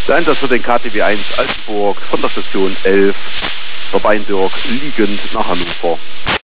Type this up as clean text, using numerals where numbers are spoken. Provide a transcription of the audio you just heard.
Der Einsatz für den KTW 1 Altenburg von der Station 11, der Beindirk liegend nach Hannover.